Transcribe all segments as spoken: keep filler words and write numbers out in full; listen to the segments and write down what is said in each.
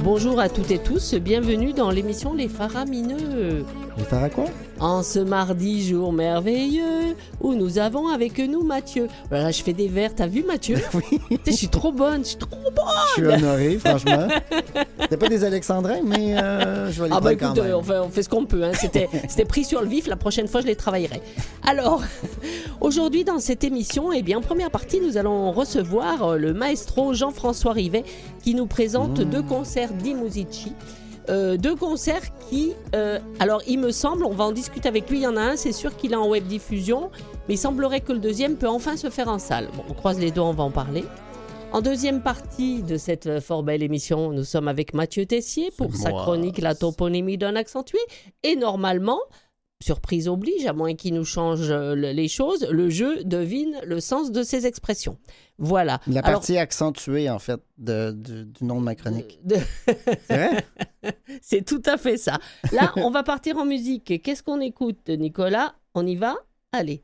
Bonjour à toutes et tous, bienvenue dans l'émission Les Faramineux. Les Phare à quoi? En ce mardi jour merveilleux où nous avons avec nous Mathieu. Voilà, je fais des vers, t'as vu Mathieu? Oui. Tu sais, je suis trop bonne, je suis trop bonne. Je suis honoré, franchement. C'était pas des alexandrins, mais euh, je vais les Ah bah prendre écoute, quand même. euh, on, fait, on fait ce qu'on peut, hein. C'était, c'était pris sur le vif, la prochaine fois je les travaillerai. Alors, aujourd'hui dans cette émission, eh bien, en première partie, nous allons recevoir euh, le maestro Jean-François Rivet qui nous présente Mmh. deux concerts di Musici. Euh, deux concerts qui, euh, alors il me semble, on va en discuter avec lui, il y en a un, c'est sûr qu'il est en web diffusion, mais il semblerait que le deuxième peut enfin se faire en salle. Bon, on croise les doigts, on va en parler. En deuxième partie de cette fort belle émission, nous sommes avec Mathieu Tessier pour C'est sa moi. chronique La toponymie d'un accentué. Et normalement, surprise oblige, à moins qu'il nous change euh, le- les choses, le jeu devine le sens de ses expressions. Voilà. La Alors, partie accentuée, en fait, de, du, du nom de ma chronique. de- C'est vrai? C'est tout à fait ça. Là, on va partir en musique. Qu'est-ce qu'on écoute, Nicolas? On y va? Allez.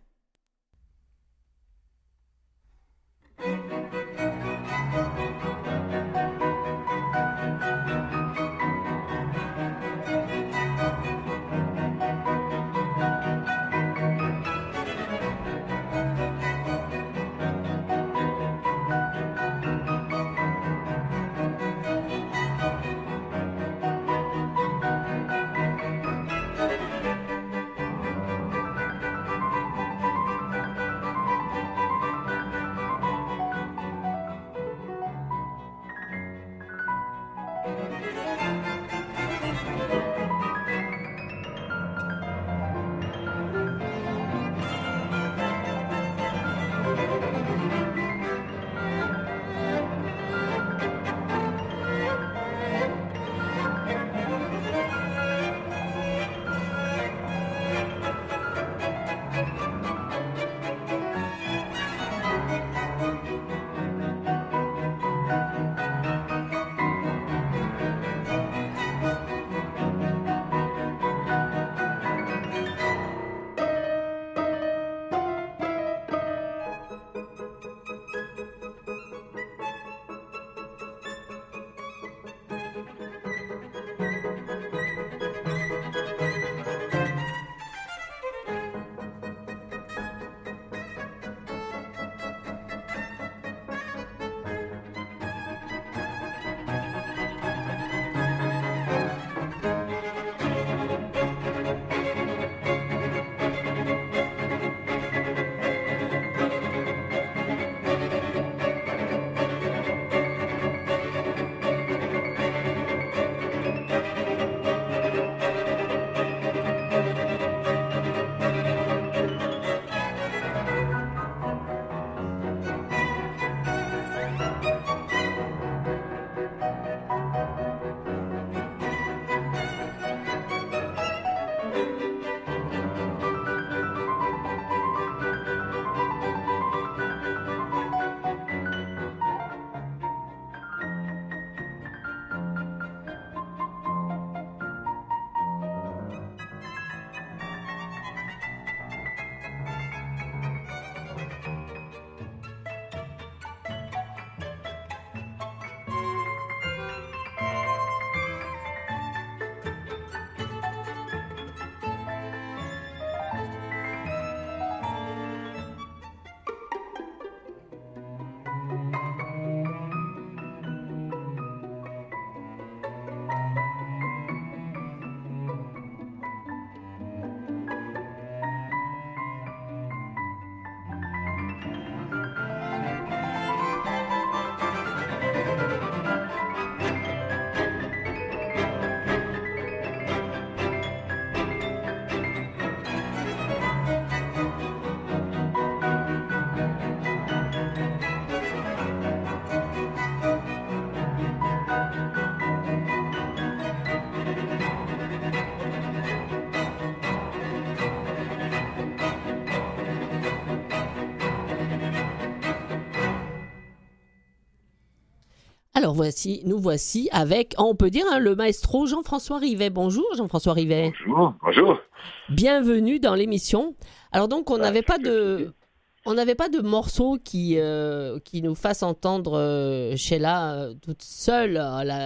Alors voici, nous voici avec, on peut dire, hein, le maestro Jean-François Rivet. Bonjour Jean-François Rivet. Bonjour, bonjour. Bienvenue dans l'émission. Alors donc on Ah, n'avait pas c'est de, on n'avait pas de morceau qui euh, qui nous fasse entendre euh, Sheila euh, toute seule, euh, la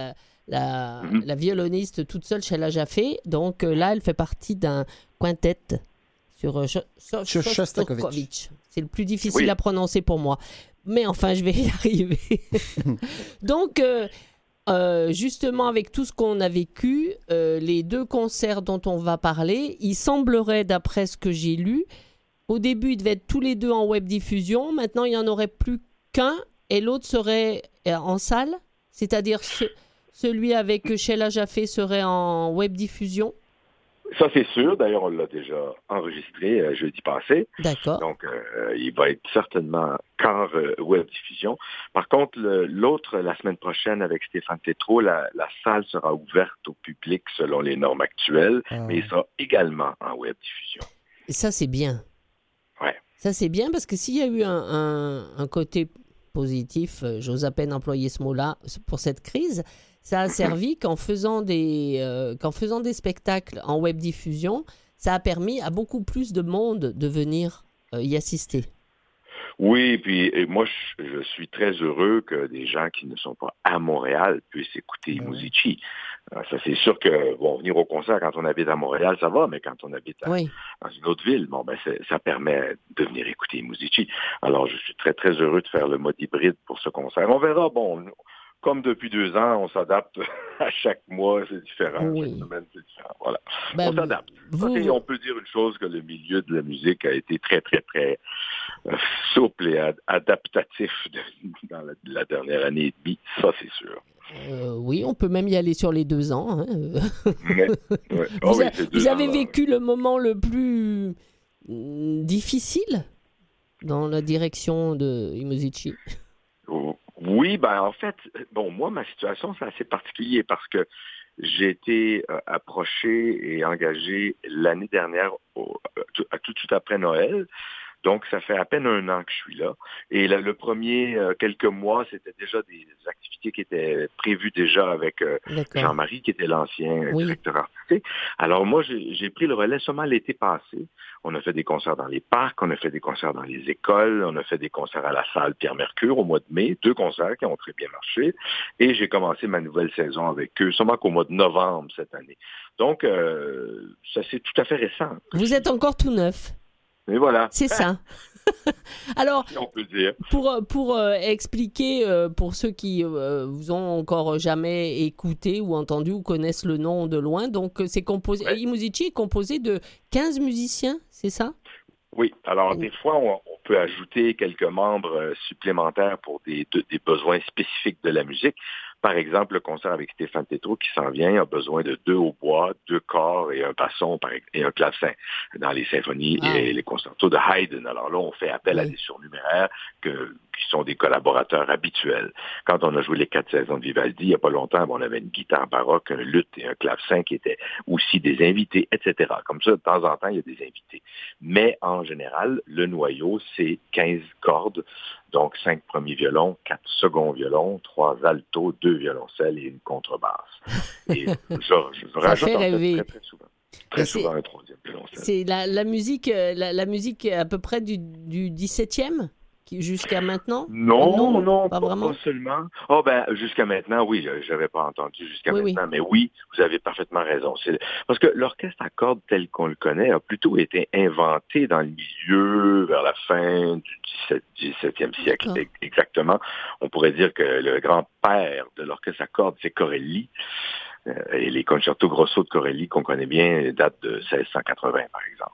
la, Mhm. la violoniste toute seule, Sheila Jaffe. Donc euh, là, elle fait partie d'un quintet sur euh, Sho- Sho- Sho- Shostakovich. Shostakovich. C'est le plus difficile Oui. à prononcer pour moi. Mais enfin, je vais y arriver. Donc, euh, euh, justement, avec tout ce qu'on a vécu, euh, les deux concerts dont on va parler, il semblerait, d'après ce que j'ai lu, au début, ils devaient être tous les deux en web diffusion. Maintenant, il n'y en aurait plus qu'un et l'autre serait euh, en salle. C'est-à-dire ce- celui avec Sheila Jaffe serait en web diffusion. Ça, c'est sûr. D'ailleurs, on l'a déjà enregistré euh, jeudi passé. D'accord. Donc, euh, il va être certainement qu'en euh, web diffusion. Par contre, le- l'autre, la semaine prochaine, avec Stéphane Tétrault, la, la salle sera ouverte au public selon les normes actuelles, Ah. mais il sera également en web diffusion. Et ça, c'est bien. Ouais. Ça, c'est bien parce que s'il y a eu un, un- un côté positif, euh, j'ose à peine employer ce mot-là, pour cette crise, ça a servi qu'en faisant des, euh, qu'en faisant des spectacles en web diffusion, ça a permis à beaucoup plus de monde de venir euh, y assister. Oui, puis et moi, je, je suis très heureux que des gens qui ne sont pas à Montréal puissent écouter Ben oui. Musici. Euh, ça, c'est sûr que, bon, venir au concert quand on habite à Montréal, ça va, mais quand on habite à, Oui. dans une autre ville, bon, ben, c'est- ça permet de venir écouter Musici. Alors, je suis très, très heureux de faire le mode hybride pour ce concert. On verra, bon, comme depuis deux ans, on s'adapte à chaque mois, c'est différent. Oui. Chaque semaine, c'est différent. Voilà. Ben, on s'adapte. vous- Ok, on peut dire une chose, que le milieu de la musique a été très, très, très euh, souple et ad- adaptatif de- dans la, la dernière année et demie. Ça, c'est sûr. euh, oui, on peut même y aller sur les deux ans. hein. Mais, ouais. Ah Vous, oui, a- c'est deux vous avez ans, là. vécu le moment le plus mm, difficile dans la direction de Musici. Oui, ben en fait, bon, moi, ma situation, c'est assez particulier parce que j'ai été euh, approché et engagé l'année dernière, au- euh, tout, à- tout de suite après Noël. Donc, ça fait à peine un an que je suis là. Et le, le premier, euh, quelques mois, c'était déjà des activités qui étaient prévues déjà avec euh, D'accord. Jean-Marie, qui était l'ancien Oui. directeur artistique. Alors moi, j'ai j'ai pris le relais seulement l'été passé. On a fait des concerts dans les parcs, on a fait des concerts dans les écoles, on a fait des concerts à la salle Pierre-Mercure au mois de mai, deux concerts qui ont très bien marché. Et j'ai commencé ma nouvelle saison avec eux seulement qu'au mois de novembre cette année. Donc, euh, ça c'est tout à fait récent. Vous êtes encore tout neuf. Et voilà. C'est ça. Alors, Si on peut dire. pour, pour euh, expliquer, euh, pour ceux qui euh, vous ont encore jamais écouté ou entendu ou connaissent le nom de loin, donc euh, c'est composé, Ouais. Musici est composé de quinze musiciens, c'est ça? Oui, alors des fois, on, on peut ajouter quelques membres euh, supplémentaires pour des, de- des besoins spécifiques de la musique. Par exemple, le concert avec Stéphane Tétrault qui s'en vient a besoin de deux hautbois, deux corps et un basson par, et un clavecin dans les symphonies Ah. et les concertos de Haydn. Alors là, on fait appel à Oui. des surnuméraires que, qui sont des collaborateurs habituels. Quand on a joué les quatre saisons de Vivaldi, il n'y a pas longtemps, bon, on avait une guitare baroque, un luth et un clavecin qui étaient aussi des invités, et cetera. Comme ça, de temps en temps, il y a des invités. Mais en général, le noyau, c'est quinze cordes, donc cinq premiers violons, quatre seconds violons, trois altos, deux violoncelles et une contrebasse. Et je, je, je rajoute fait en fait rêver. très, très souvent. Très Et c'est- souvent un troisième violoncelle. C'est la, la musique, euh, la, la musique à peu près du, du dix-septième qui- jusqu'à maintenant? Non, Non, non, pas pas, vraiment. pas seulement. Oh ben, jusqu'à maintenant, oui, je- j'avais pas entendu jusqu'à Oui, oui. maintenant, mais oui, vous avez parfaitement raison. C'est parce que l'orchestre à cordes tel qu'on le connaît a plutôt été inventé dans le milieu, vers la fin du dix-septième siècle, D'accord. e- exactement. On pourrait dire que le grand-père de l'orchestre à cordes, c'est Corelli. Euh, et les concertos grosso de Corelli qu'on connaît bien datent de seize cent quatre-vingts, par exemple.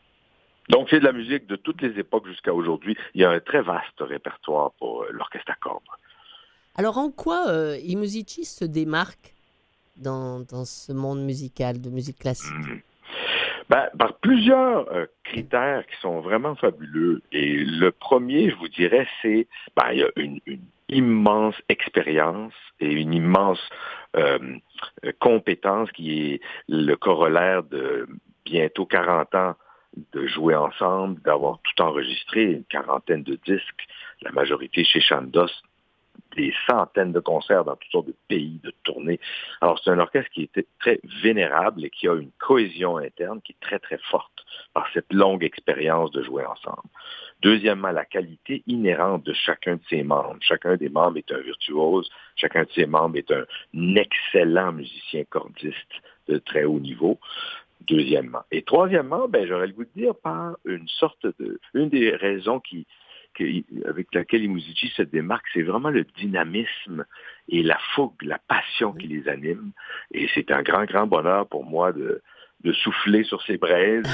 Donc, c'est de la musique de toutes les époques jusqu'à aujourd'hui. Il y a un très vaste répertoire pour euh, l'orchestre à cordes. Alors en quoi euh, I Musici se démarque dans, dans ce monde musical, de musique classique? Mhm. Ben, par plusieurs euh, critères qui sont vraiment fabuleux. Et le premier, je vous dirais, c'est ben, il y a une, une immense expérience et une immense euh, compétence qui est le corollaire de bientôt quarante ans de jouer ensemble, d'avoir tout enregistré, une quarantaine de disques, la majorité chez Chandos, des centaines de concerts dans toutes sortes de pays, de tournées. Alors, c'est un orchestre qui était très vénérable et qui a une cohésion interne qui est très, très forte par cette longue expérience de jouer ensemble. Deuxièmement, la qualité inhérente de chacun de ses membres. Chacun des membres est un virtuose, chacun de ses membres est un excellent musicien cordiste de très haut niveau. Deuxièmement. Et troisièmement, ben, j'aurais le goût de dire par une sorte de... Une des raisons qui, qui, avec laquelle les Musiciens se démarquent, c'est vraiment le dynamisme et la fougue, la passion qui les anime. Et c'est un grand, grand bonheur pour moi de, de souffler sur ces braises,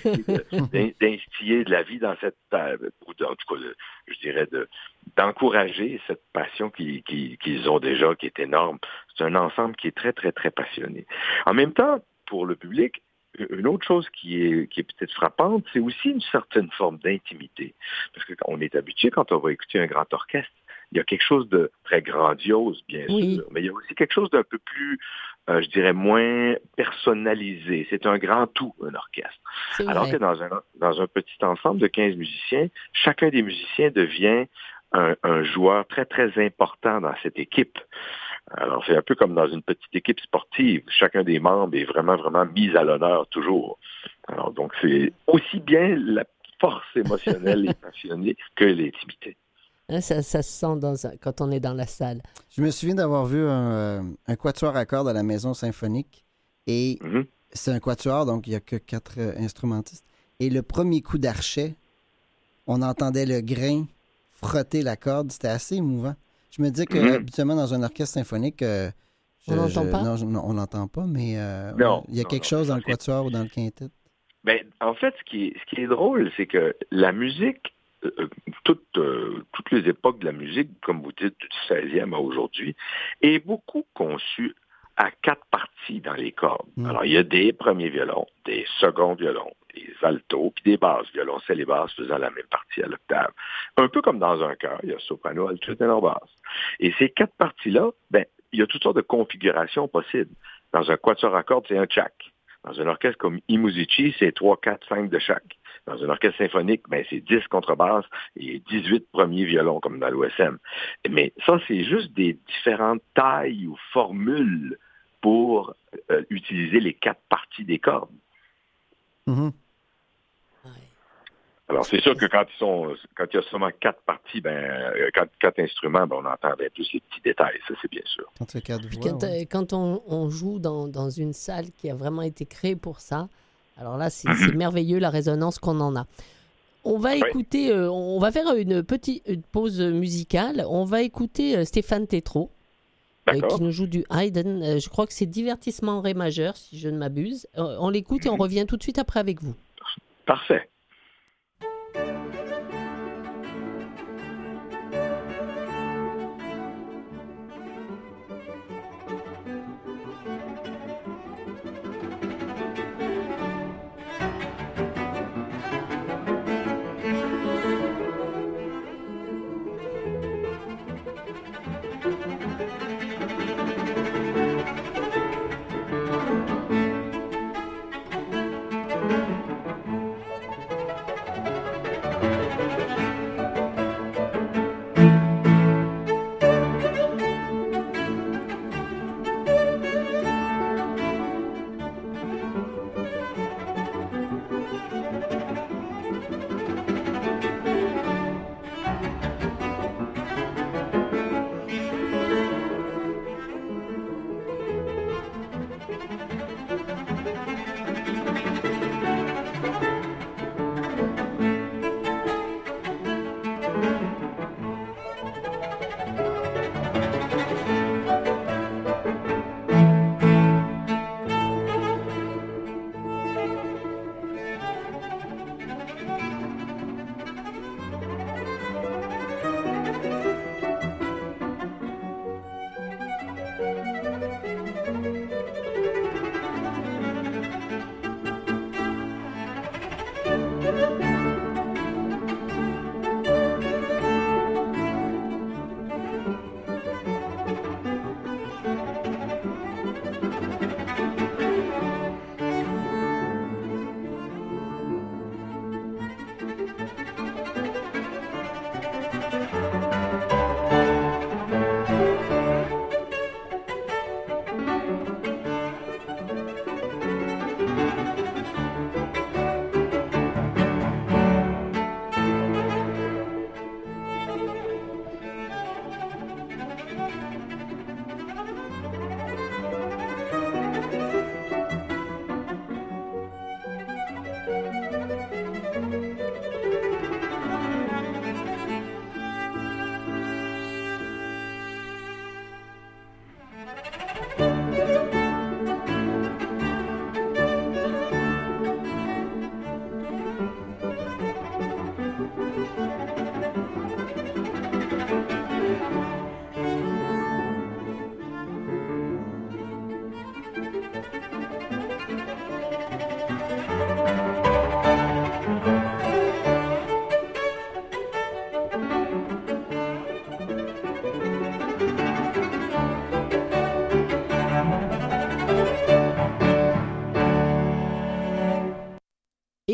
et d'instiller de la vie dans cette... Ou en tout cas, de, je dirais, de, d'encourager cette passion qu'ils, qu'ils, qu'ils ont déjà, qui est énorme. C'est un ensemble qui est très, très, très passionné. En même temps, pour le public, une autre chose qui est, qui est peut-être frappante, c'est aussi une certaine forme d'intimité. Parce que quand on est habitué, quand on va écouter un grand orchestre, il y a quelque chose de très grandiose, bien Oui. sûr, mais il y a aussi quelque chose d'un peu plus, euh, je dirais, moins personnalisé. C'est un grand tout, un orchestre. C'est Alors vrai. que dans un, dans un petit ensemble de quinze musiciens, chacun des musiciens devient un, un joueur très, très important dans cette équipe. Alors, c'est un peu comme dans une petite équipe sportive. Chacun des membres est vraiment, vraiment mis à l'honneur toujours. Alors, donc, c'est aussi bien la force émotionnelle et passionnée que l'intimité. Hein, ça, ça se sent dans un- quand on est dans la salle. Je me souviens d'avoir vu un, euh, un quatuor à cordes à la Maison Symphonique. Et Mhm. c'est un quatuor, donc il n'y a que quatre euh, instrumentistes. Et le premier coup d'archet, on entendait le grain frotter la corde. C'était assez émouvant. Je me dis que Mhm. habituellement, dans un orchestre symphonique, euh, On je- n'entend je- pas? Non, je- non, on n'entend pas, mais euh, Non, il y a non, quelque non, chose dans ça, le c'est- quatuor ou dans le quintet. Ben, en fait, ce qui est, ce qui est drôle, c'est que la musique, euh, toute, euh, toutes les époques de la musique, comme vous dites, du seizième à aujourd'hui, est beaucoup conçue à quatre parties dans les cordes. Mm. Alors, il y a des premiers violons, des seconds violons, des altos, puis des basses, violoncelle et basses faisant la même partie à l'octave. Un peu comme dans un chœur, il y a soprano, alto, ténor, basse. Et ces quatre parties-là, ben, il y a toutes sortes de configurations possibles. Dans un quatuor à cordes, c'est un tchak. Dans un orchestre comme I Musici, c'est trois, quatre, cinq de chaque. Dans un orchestre symphonique, ben, c'est dix contrebasses et dix-huit premiers violons, comme dans l'O S M. Mais ça, c'est juste des différentes tailles ou formules pour euh, utiliser les quatre parties des cordes. Mhm. Ouais. Alors, c'est sûr que quand ils sont, quand il y a seulement quatre parties, ben, euh, quatre, quatre instruments, ben, on entend bien plus les petits détails, ça, c'est bien sûr. Quand tu as quatre Puis voix. quand, ouais. euh, quand on, on joue dans, dans une salle qui a vraiment été créée pour ça, alors là, c'est c'est merveilleux la résonance qu'on en a. On va Oui. écouter, euh, on va faire une petite une pause musicale. On va écouter euh, Stéphane Tétrault, euh, D'accord. qui nous joue du Haydn. Euh, je crois que c'est divertissement en ré majeur, si je ne m'abuse. Euh, on l'écoute et on revient tout de suite après avec vous. Parfait.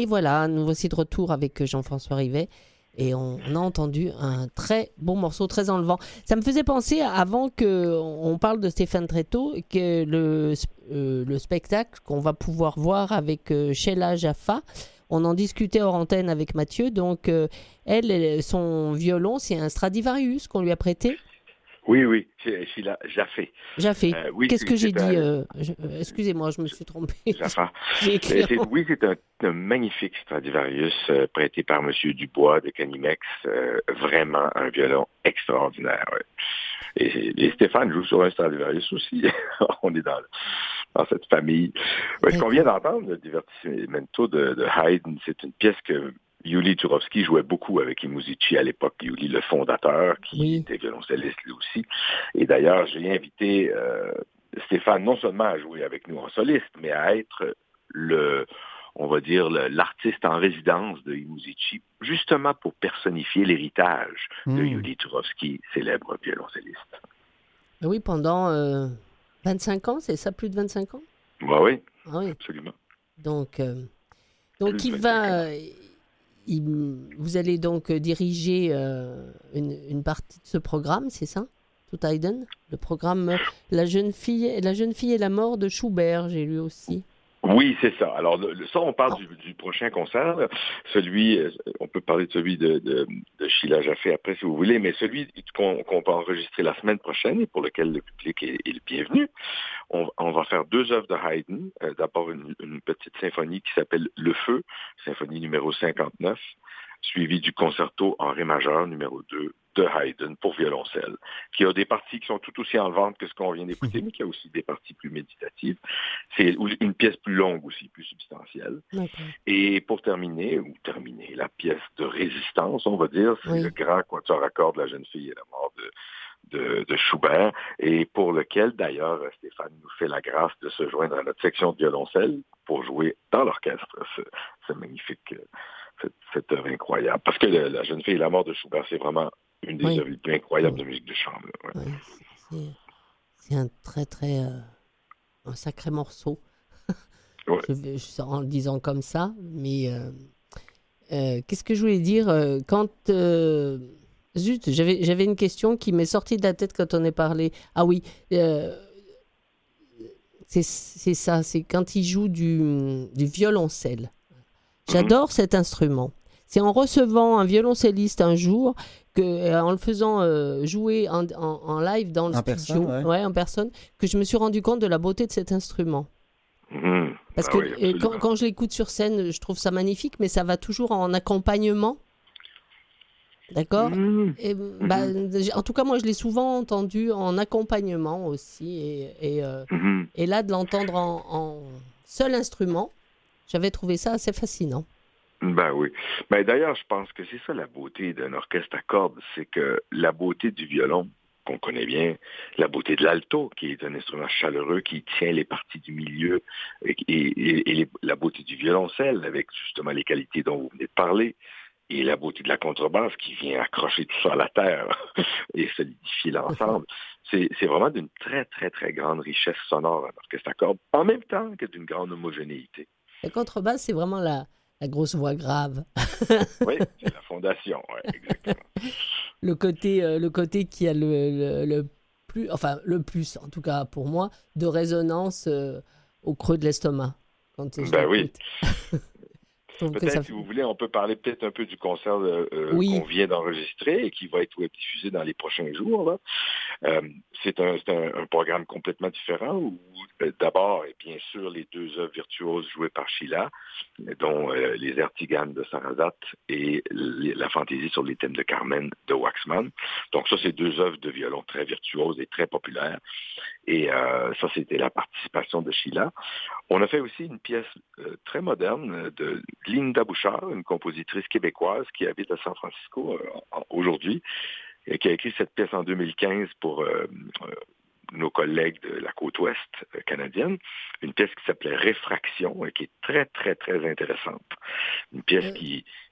voilà, nous voici de retour avec Jean-François Rivet. Et on, on a entendu un très bon morceau, très enlevant. Ça me faisait penser, avant qu'on parle de Stéphane Tréteau, que le, euh, le spectacle qu'on va pouvoir voir avec euh, Sheila Jaffa, on en discutait hors antenne avec Mathieu. Donc, euh, elle, elle, son violon, c'est un Stradivarius qu'on lui a prêté. Oui, oui, c'est Sheila Jaffé. Jaffé. Euh, oui, Qu'est-ce que j'ai un... dit euh, je, euh, Excusez-moi, je me suis trompé. Jaffa. J'ai écrit c'est, en... Oui, c'est un, un magnifique Stradivarius euh, prêté par M. Dubois de Canimex. Euh, vraiment un violon extraordinaire. Ouais. Et, et Stéphane joue sur un Stradivarius aussi. On est dans, dans cette famille. Ouais, ce qu'on vient d'entendre, le divertimento de, de Haydn, c'est une pièce que Yuli Turovsky jouait beaucoup avec Imuzici à l'époque. Yuli, le fondateur, qui Oui. était violoncelliste lui aussi. Et d'ailleurs, j'ai invité euh, Stéphane non seulement à jouer avec nous en soliste, mais à être le, on va dire, le, l'artiste en résidence de Imuzici, justement pour personnifier l'héritage mmh. de Yuli Turovsky, célèbre violoncelliste. Oui, pendant euh, vingt-cinq ans, c'est ça, plus de vingt-cinq ans? Bah oui, ah oui, absolument. Donc, euh, donc il va... Euh, il, vous allez donc diriger euh, une, une partie de ce programme, c'est ça? Tout Haydn, le programme la jeune fille, la jeune fille et la mort de Schubert, j'ai lu aussi. Oui, c'est ça. Alors, le, le, ça, on parle oh. du, du prochain concert. Celui, on peut parler de celui de, de, de Sheila Jaffé après, si vous voulez, mais celui qu'on, qu'on va enregistrer la semaine prochaine et pour lequel le public est, est le bienvenu, on, on va faire deux œuvres de Haydn. Euh, d'abord, une, une petite symphonie qui s'appelle Le Feu, symphonie numéro cinquante-neuf, suivie du concerto en ré majeur numéro deux de Haydn pour violoncelle, qui a des parties qui sont tout aussi enlevantes que ce qu'on vient d'écouter, mais qui a aussi des parties plus méditatives. C'est une pièce plus longue aussi, plus substantielle. Okay. Et pour terminer, ou terminer, la pièce de résistance, on va dire, c'est oui. le grand quatuor à cordes de la jeune fille et la mort de, de, de Schubert, et pour lequel, d'ailleurs, Stéphane nous fait la grâce de se joindre à notre section de violoncelle pour jouer dans l'orchestre ce, ce magnifique, cette, cette œuvre incroyable. Parce que le, la jeune fille et la mort de Schubert, c'est vraiment une des oui. œuvres les plus incroyables oui. de musique de chambre. Ouais. Oui, c'est, c'est un très, très... Euh, un sacré morceau. Ouais. je, je, en le disant comme ça, mais... Euh, euh, qu'est-ce que je voulais dire euh, quand... Euh, zut, j'avais, j'avais une question qui m'est sortie de la tête quand on est parlé. Ah oui, euh, c'est, c'est ça, c'est quand il joue du, du violoncelle. J'adore mm-hmm. cet instrument. C'est en recevant un violoncelliste un jour, que, euh, en le faisant euh, jouer en, en, en live dans le en studio, personne, ouais. Ouais, en personne, que je me suis rendu compte de la beauté de cet instrument. Mmh. Parce ah que oui, quand, quand je l'écoute sur scène, je trouve ça magnifique, mais ça va toujours en accompagnement. D'accord mmh. et, bah, mmh. En tout cas, moi, je l'ai souvent entendu en accompagnement aussi. Et, et, euh, mmh. et là, de l'entendre en, en seul instrument, j'avais trouvé ça assez fascinant. Ben oui. Ben d'ailleurs, je pense que c'est ça la beauté d'un orchestre à cordes, c'est que la beauté du violon, qu'on connaît bien, la beauté de l'alto, qui est un instrument chaleureux qui tient les parties du milieu, et, et, et les, la beauté du violoncelle, avec justement les qualités dont vous venez de parler, et la beauté de la contrebasse qui vient accrocher tout ça à la terre et solidifier l'ensemble. C'est, c'est vraiment d'une très, très, très grande richesse sonore un orchestre à cordes, en même temps que d'une grande homogénéité. La contrebasse, c'est vraiment la... La grosse voix grave. Oui, c'est la fondation, ouais, exactement. le côté, euh, le côté qui a le, le, le plus, enfin le plus, en tout cas pour moi, de résonance euh, au creux de l'estomac. Quand je ben oui. Peut-être, ça... si vous voulez, on peut parler peut-être un peu du concert euh, oui. qu'on vient d'enregistrer et qui va être web diffusé dans les prochains jours. Là. Euh, c'est un, c'est un, un programme complètement différent où, euh, d'abord, et bien sûr, les deux œuvres virtuoses jouées par Sheila, dont euh, les Ertiganes de Sarrazat et les, la fantaisie sur les thèmes de Carmen de Waxman. Donc ça, c'est deux œuvres de violon très virtuoses et très populaires. Et euh, ça, c'était la participation de Sheila. On a fait aussi une pièce euh, très moderne de Linda Bouchard, une compositrice québécoise qui habite à San Francisco euh, aujourd'hui, et qui a écrit cette pièce en deux mille quinze pour euh, euh, nos collègues de la côte ouest euh, canadienne. Une pièce qui s'appelait Réfraction et qui est très, très, très intéressante. Une pièce qui,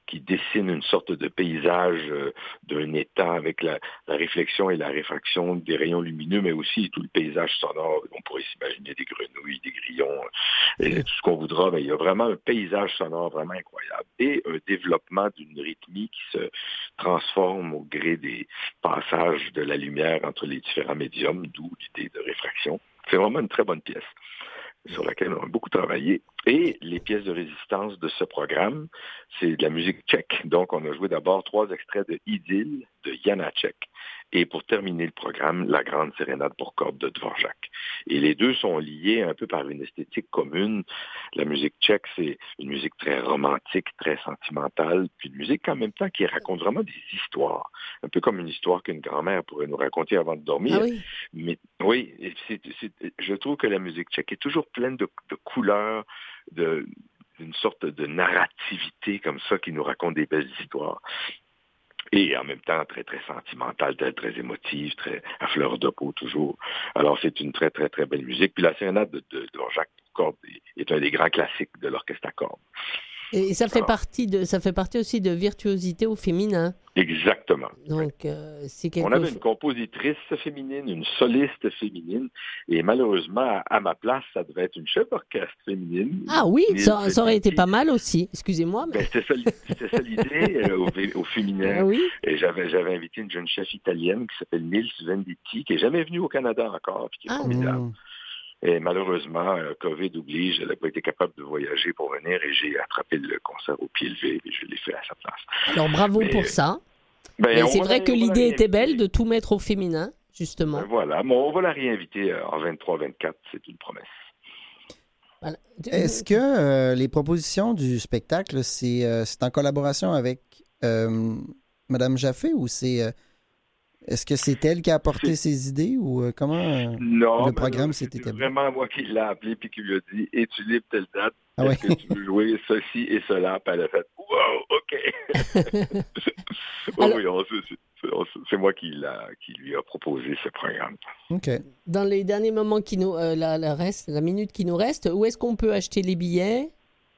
qui dessine une sorte de paysage euh, d'un étang avec la, la réflexion et la réfraction des rayons lumineux, mais aussi tout le paysage sonore. On pourrait s'imaginer des grenouilles, des grillons, et tout ce qu'on voudra, mais il y a vraiment un paysage sonore vraiment incroyable et un développement d'une rythmie qui se transforme au gré des passages de la lumière entre les différents médiums, d'où l'idée de réfraction. C'est vraiment une très bonne pièce sur laquelle on a beaucoup travaillé. Et les pièces de résistance de ce programme, c'est de la musique tchèque. Donc, on a joué d'abord trois extraits de Idylle de Janáček. Et pour terminer le programme, la grande sérénade pour cordes de Dvorak. Et les deux sont liés un peu par une esthétique commune. La musique tchèque, c'est une musique très romantique, très sentimentale, puis une musique en même temps qui raconte vraiment des histoires. Un peu comme une histoire qu'une grand-mère pourrait nous raconter avant de dormir. Ah oui. Mais oui, c'est, c'est, je trouve que la musique tchèque est toujours pleine de, de couleurs, de, d'une sorte de narrativité comme ça qui nous raconte des belles histoires. Et en même temps, très, très sentimentale, très, très émotive, très à fleur de peau toujours. Alors, c'est une très, très, très belle musique. Puis la sérénade de, de, de Dvorak pour cordes est, est un des grands classiques de l'orchestre à cordes. Et ça fait, Alors, partie de, ça fait partie aussi de virtuosité au féminin. Exactement. Donc, oui. euh, c'est quelque On avait chose... une compositrice féminine, une soliste féminine, et malheureusement, à, à ma place, ça devait être une chef d'orchestre féminine. Ah oui, ça, ça aurait été qui... pas mal aussi. Excusez-moi. Mais... Ben, c'était, ça, c'était ça l'idée euh, au, au féminin. Ah oui. Et j'avais, j'avais invité une jeune chef italienne qui s'appelle Nils Venditti, qui n'est jamais venue au Canada encore, puis qui est Ah, formidable. Mmh. Et malheureusement, euh, COVID oblige, elle n'a pas été capable de voyager pour venir et j'ai attrapé le concert au pied levé et je l'ai fait à sa place. Alors bravo Mais, pour ça. Ben, Mais c'est vrai la, que l'idée était belle réinviter. de tout mettre au féminin, justement. Ben, voilà, bon, on va la réinviter euh, en vingt-trois vingt-quatre, c'est une promesse. Voilà. Est-ce que euh, les propositions du spectacle, c'est, euh, c'est en collaboration avec euh, Mme Jaffé ou c'est... Euh, est-ce que c'est elle qui a apporté c'est... ses idées ou euh, comment euh, non, le programme non, s'est c'était établi? vraiment moi qui l'ai appelé puis qui lui a dit « Es-tu libre telle date? Ah Est-ce ouais. que tu veux jouer ceci et cela? » Puis elle a fait « Wow, OK! » Oh, Alors... oui, on, c'est, c'est, c'est moi qui, l'a, qui lui a proposé ce programme. OK. Dans les derniers moments qui nous euh, la, la reste, la minute qui nous reste, où est-ce qu'on peut acheter les billets?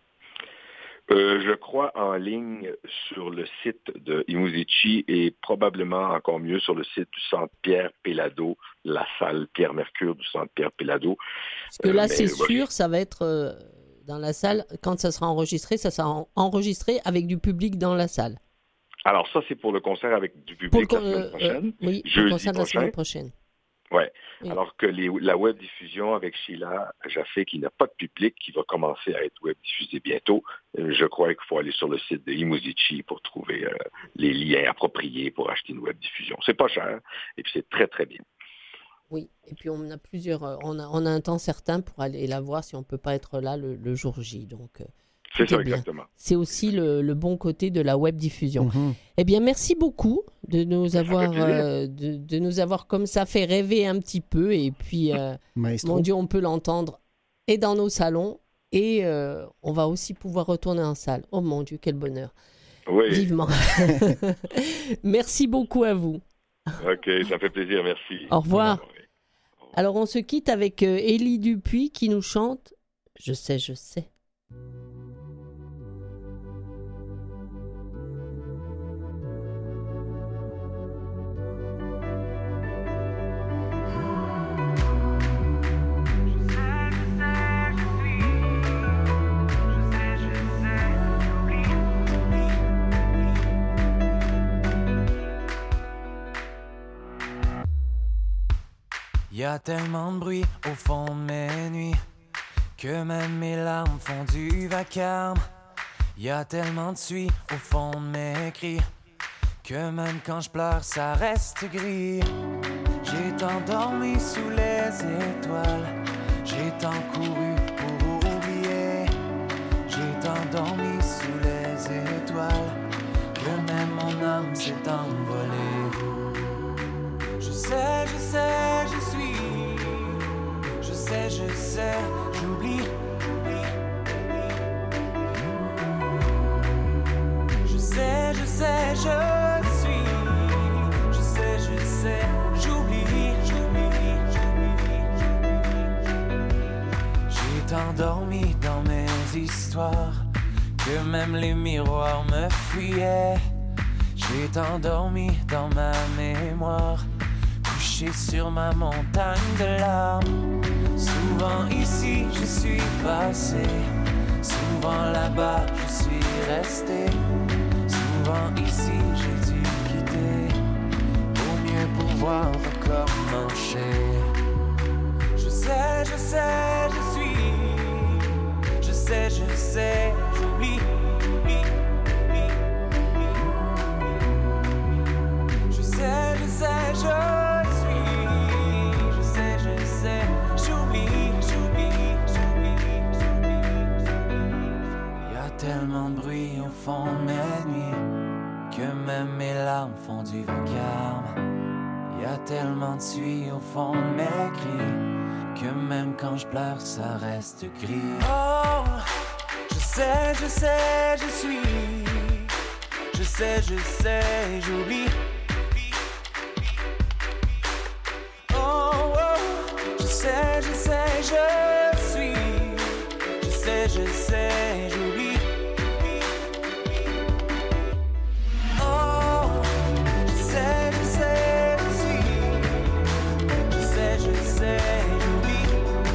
Euh, je crois en ligne sur le site de I Musici et probablement encore mieux sur le site du Centre Pierre Péladeau, la salle Pierre Mercure du Centre Pierre Péladeau. Parce que là, euh, c'est ouais. sûr, ça va être euh, dans la salle. Quand ça sera enregistré, ça sera en- enregistré avec du public dans la salle. Alors ça, c'est pour le concert avec du public Pour le con- la semaine euh, prochaine. euh, oui, pour Jeudi le concert de la prochain. semaine prochaine. Ouais. Oui. Alors que les, la web diffusion avec Sheila Jaffé, qui n'a pas de public, qui va commencer à être web diffusée bientôt, euh, je crois qu'il faut aller sur le site de I Musici pour trouver euh, les liens appropriés pour acheter une web diffusion. C'est pas cher et puis c'est très très bien. Oui, et puis on a plusieurs, euh, on a, on a un temps certain pour aller la voir si on ne peut pas être là le, le jour J. Donc, euh, C'est tout ça est bien. exactement. C'est aussi le, le bon côté de la web diffusion. Mhm. Eh bien, merci beaucoup de nous Ça fait avoir, plaisir. euh, de, de nous avoir comme ça fait rêver un petit peu. Et puis, euh, Maestro. mon Dieu, on peut l'entendre et dans nos salons et euh, on va aussi pouvoir retourner en salle. Oh mon Dieu, quel bonheur. Oui, Vivement. Merci beaucoup à vous. ok, ça fait plaisir, merci. Au revoir. Oui. Alors, on se quitte avec euh, Élie Dupuis qui nous chante « Je sais, je sais ». Y a tellement de bruit au fond de mes nuits que même mes larmes font du vacarme. Y a tellement de suie au fond de mes cris que même quand je pleure ça reste gris. J'ai tant dormi sous les étoiles, j'ai tant couru pour oublier. J'ai tant dormi sous les étoiles que même mon âme s'est envolée. Je sais, je sais, je suis. Je sais, je sais, j'oublie. Je sais, je sais, je suis. Je sais, je sais, j'oublie, j'oublie, j'oublie. J'ai tant dormi dans mes histoires que que même les miroirs me fuyaient. J'ai endormi dans ma mémoire, couché sur ma montagne de larmes. Souvent ici je suis passé, souvent là-bas je suis resté. Souvent ici j'ai dû quitter pour mieux pouvoir recommencer. Je sais, je sais, je suis, je sais, je sais, j'oublie. Je sais, je sais, je suis, je sais, je sais, j'oublie, j'oublie, j'oublie, j'oublie. Il y a tellement de bruit au fond de mes nuits que même mes larmes font du vacarme. Il y a tellement de suie au fond de mes cris que même quand je pleure ça reste gris. Oh, je sais, je sais, je suis, je sais, je sais, j'oublie. Oh, oh, je sais, je sais, je suis, je sais, je sais, j'oublie. Oh, je sais, je sais, je suis, je sais, je sais, j'oublie.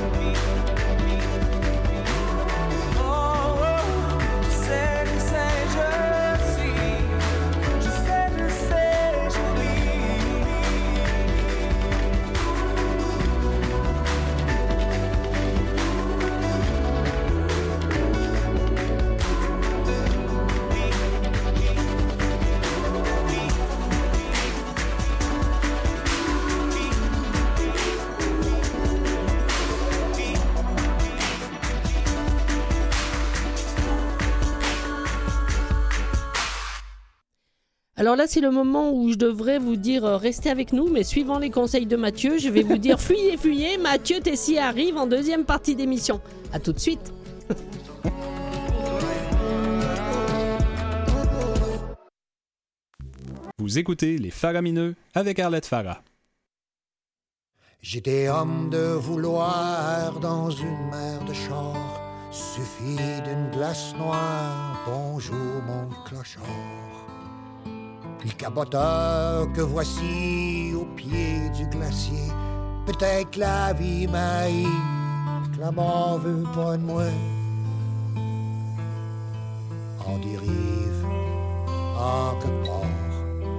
Oh, oh, je sais, je sais, je suis, je sais, je sais, j'oublie. Alors là, c'est le moment où je devrais vous dire euh, restez avec nous, mais suivant les conseils de Mathieu, je vais vous dire fuyez, fuyez. Mathieu Tessier arrive en deuxième partie d'émission. À tout de suite. Vous écoutez Les Faramineux avec Arlette Farah. J'étais homme de vouloir dans une mer de char. Suffit d'une glace noire, bonjour mon clochard. Le caboteur que voici au pied du glacier, peut-être la vie m'a haï, que la mort veut pas de moi. En dérive, en quelque part,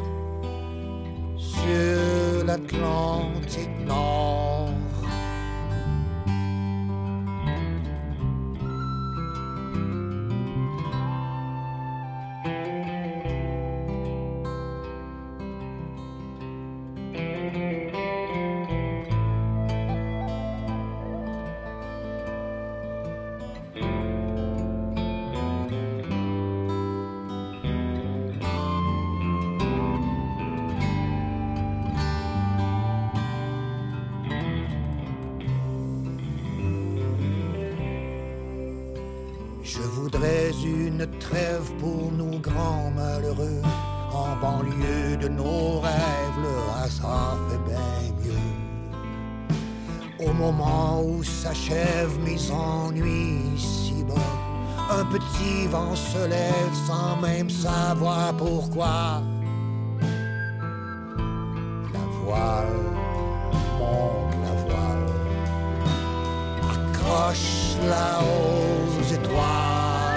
sur l'Atlantique Nord. Une trêve pour nous grands malheureux, en banlieue de nos rêves, le hasard fait bien mieux. Au moment où s'achèvent mes ennuis ici-bas, un petit vent se lève sans même savoir pourquoi. La voile, monte la voile, accroche-la aux étoiles.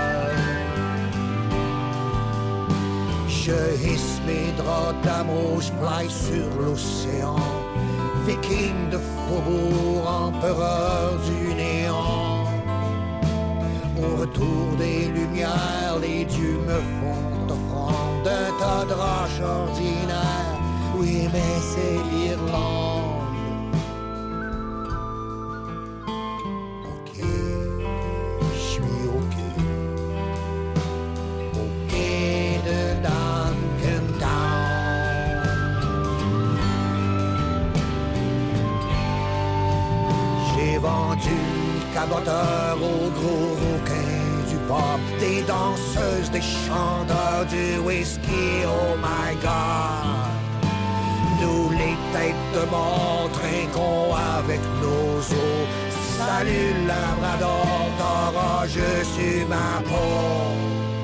Je hisse mes draps d'amour, je fly sur l'océan. Viking de faubourg, empereur du néant. Au retour des lumières, les dieux me font offrande d'un tas de roches ordinaires. Oui, mais c'est l'Irlande. Ok, je suis ok. Caboteur au gros requin du pub, des danseuses, des chanteurs, du whisky, oh my God. Nous les têtes de mort trinquons avec nos os. Salut Labrador, t'auras je suis ma peau.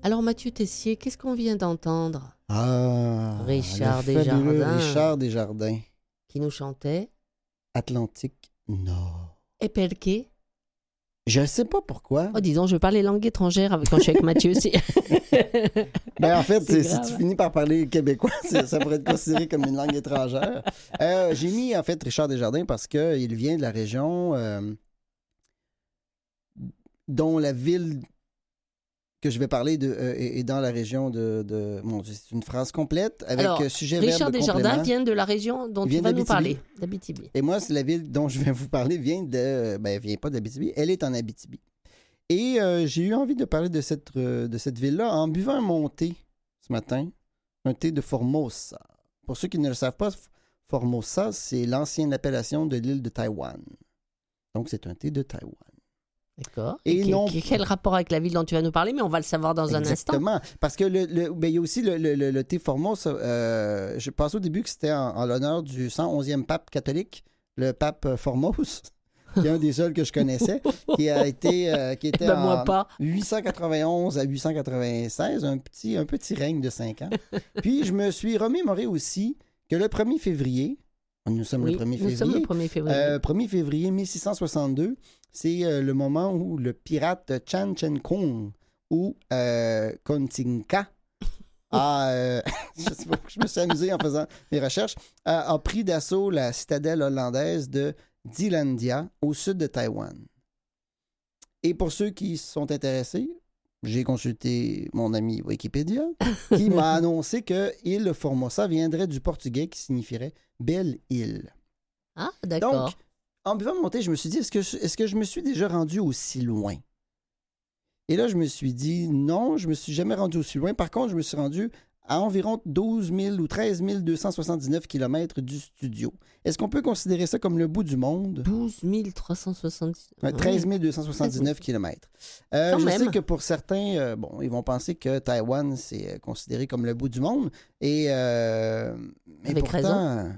Alors Mathieu Tessier, qu'est-ce qu'on vient d'entendre? Ah, Richard le fabuleux Desjardins. Richard Desjardins. Qui nous chantait Atlantique Nord. Et Perché? Je ne sais pas pourquoi. Oh, disons, je veux parler langue étrangère avec, quand je suis avec Mathieu aussi. Ben, en fait, C'est c'est- si grave. tu finis par parler québécois, c'est- ça pourrait être considéré comme une langue étrangère. Euh, j'ai mis, en fait, Richard Desjardins parce qu'il vient de la région euh, dont la ville que je vais parler de, euh, est est dans la région de... de mon Dieu, c'est une phrase complète avec Alors, euh, sujet, Richard verbe, Desjardins complément. vient de la région dont Il vient tu vas nous d'Abitibi. parler, d'Abitibi. Et moi, c'est la ville dont je vais vous parler vient de... Ben, elle vient pas d'Abitibi, elle est en Abitibi. Et euh, j'ai eu envie de parler de cette, euh, de cette ville-là en buvant mon thé ce matin, un thé de Formosa. Pour ceux qui ne le savent pas, F- Formosa, c'est l'ancienne appellation de l'île de Taïwan. Donc, c'est un thé de Taïwan. D'accord. Et Et, que- non- que- quel rapport avec la ville dont tu vas nous parler, mais on va le savoir dans un instant. Exactement. Parce que le, le- ben, il y a aussi le, le- le- le thé Formosa. Euh, je pensais au début que c'était en, en l'honneur du cent onzième pape catholique, le pape euh, Formose, qui est un des seuls que je connaissais, qui a été euh, qui était Ben, moi en pas. huit cent quatre-vingt-onze à huit cent quatre-vingt-seize, un petit, un petit règne de cinq ans. Puis je me suis remémoré aussi que le premier février, nous sommes Oui, le premier nous février, sommes le premier février. euh, premier février mille six cent soixante-deux, c'est euh, le moment où le pirate Chan Chen Kung ou euh, Kontinka a, euh, je, sais pas, je me suis amusé en faisant mes recherches, a, a pris d'assaut la citadelle hollandaise de Zeelandia au sud de Taïwan. Et pour ceux qui sont intéressés, j'ai consulté mon ami Wikipédia qui m'a annoncé que île Formosa viendrait du portugais qui signifierait belle île. Ah, d'accord. Donc, en buvant mon thé, je me suis dit, est-ce que, est-ce que je me suis déjà rendu aussi loin? Et là, je me suis dit, non, je me suis jamais rendu aussi loin. Par contre, je me suis rendu à environ douze mille ou treize mille deux cent soixante-dix-neuf kilomètres du studio. Est-ce qu'on peut considérer ça comme le bout du monde? douze mille trois cent soixante-dix. Ouais, treize mille deux cent soixante-dix-neuf kilomètres. Euh, Quand je même. sais que pour certains, euh, bon, ils vont penser que Taïwan, c'est euh, considéré comme le bout du monde. Et, euh, mais Avec pourtant,